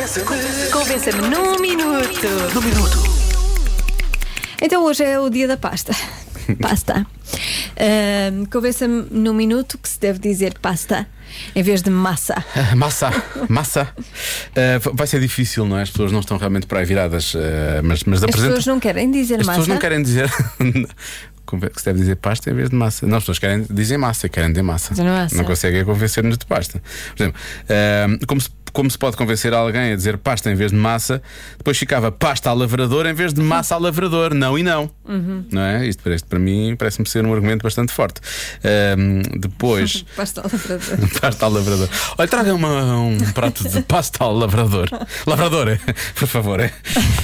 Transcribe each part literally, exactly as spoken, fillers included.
Convença-me num minuto. No minuto. Então hoje é o dia da pasta. Pasta. Uh, Convença-me num minuto que se deve dizer pasta em vez de massa. Uh, massa, massa. Uh, vai ser difícil, não é? As pessoas não estão realmente para aí viradas. Uh, mas, mas As apresenta... pessoas não querem dizer As massa. pessoas não querem dizer que se deve dizer pasta em vez de massa. Não, as pessoas querem dizer massa, querem dizer massa. massa. Não conseguem convencer-nos de pasta. Por exemplo, uh, como se Como se pode convencer alguém a dizer pasta em vez de massa, depois ficava pasta ao lavrador em vez de massa ao lavrador. Não e não. Uhum. Não é? Isto, isto para mim parece-me ser um argumento bastante forte. Um, depois. Pasta ao lavrador. Pasta ao lavrador. Olha, traga uma, um prato de pasta ao lavrador. Lavrador, é? Por favor. É?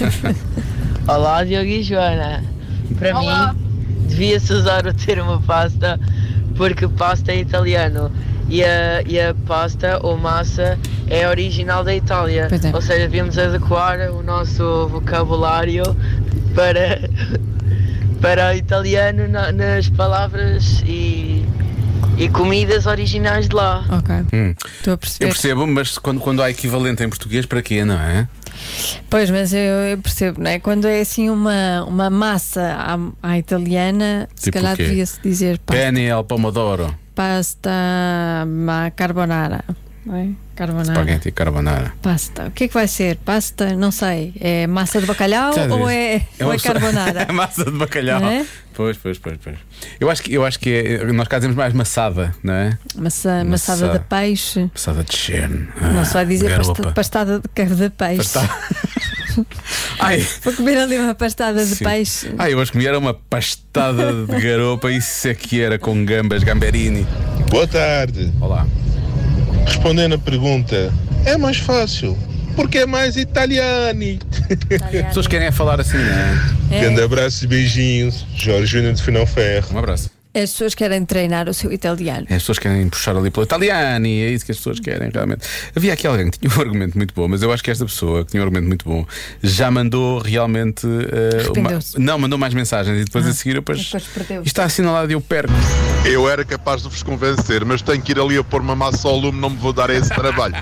Olá, Diogo e Joana. Para Olá. mim, devia-se usar o termo pasta porque pasta é italiano. E a, e a pasta ou massa é original da Itália. É. Ou seja, devíamos adequar o nosso vocabulário para, para o italiano na, nas palavras e, e comidas originais de lá. Ok. Hum. Estou a perceber. Eu percebo, mas quando, quando há equivalente em português, para quê, não é? Pois, mas eu, eu percebo, não é? Quando é assim uma, uma massa à, à italiana, se Tipo calhar o quê? devia-se dizer pasta. Penne al pomodoro. Pasta ma carbonara, não é? Carbonara. Spaghetti carbonara. Pasta. O que é que vai ser? Pasta? Não sei. É massa de bacalhau Já ou disse. é, É ou é uma- carbonara? Massa de bacalhau. Não é? Pois, pois, pois, pois. Eu acho que, eu acho que é, nós cá dizemos mais maçada, não é? Massa, Massa. maçada de peixe. Maçada de cherne. Não se vai dizer garopa. pasta, pastada de carne de peixe. Pasta- Ai, Vou comer ali uma pastada de sim. peixe. Ai, eu hoje comi era uma pastada de garopa. Isso é que era com gambas, gamberini. Boa tarde. Olá. Respondendo a pergunta, é mais fácil, porque é mais italiani. As pessoas querem é falar assim, não é? É, Grande abraço e beijinhos. Jorge Júnior de Finão Ferro. Um abraço. as pessoas querem treinar o seu italiano. As pessoas querem puxar ali pelo italiano e é isso que as pessoas querem realmente. Havia aqui alguém que tinha um argumento muito bom, mas eu acho que esta pessoa que tinha um argumento muito bom já mandou realmente. Uh, uma... Arrependeu-se. Não, mandou mais mensagens e depois a seguir eu depois. Depois perdeu. Isto está assinalado e eu perco. Eu era capaz de vos convencer, mas tenho que ir ali a pôr uma massa ao lume, não me vou dar a esse trabalho.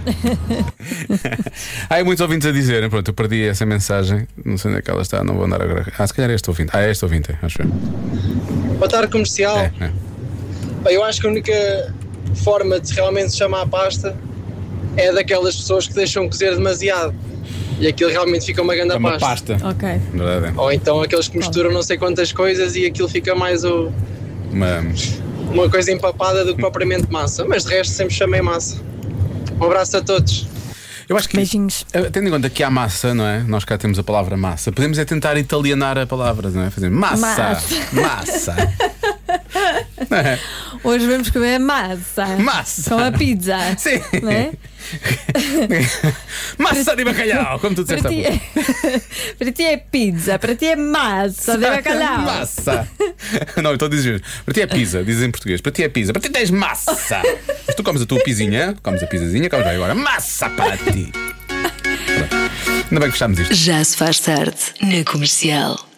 Há muitos ouvintes a dizerem, pronto, eu perdi essa mensagem, não sei onde é que ela está, não vou andar agora. Ah, se calhar é este ouvinte. Ah, é este ouvinte, acho eu. Boa tarde, comercial. É, é. Bem, eu acho que a única forma de realmente se chamar pasta é daquelas pessoas que deixam cozer demasiado e aquilo realmente fica uma grande É uma pasta. pasta. Ok. Verdade. Ou então aqueles que misturam não sei quantas coisas e aquilo fica mais o, Uma... uma coisa empapada do que propriamente massa. Mas de resto sempre chamei massa. Um abraço a todos. Eu acho que, Beijinhos. eh, tendo em conta que há massa, não é? Nós cá temos a palavra massa. Podemos é tentar italianar a palavra, não é? Fazer massa, Massa. massa. Não é? Hoje vamos comer massa. Massa. Com a pizza. Sim. Não é? Massa de bacalhau, como tu disseste Para há ti, pouco. é, para ti é pizza, para ti é massa de bacalhau. Massa. Não, então dizes, para ti é pizza, dizes em português. Para ti é pizza, para ti tens massa. Mas tu comes a tua pizinha, comes a pizzazinha, comes agora massa para ti. Pronto. Ainda bem que gostámos disto. Já se faz tarde na Comercial.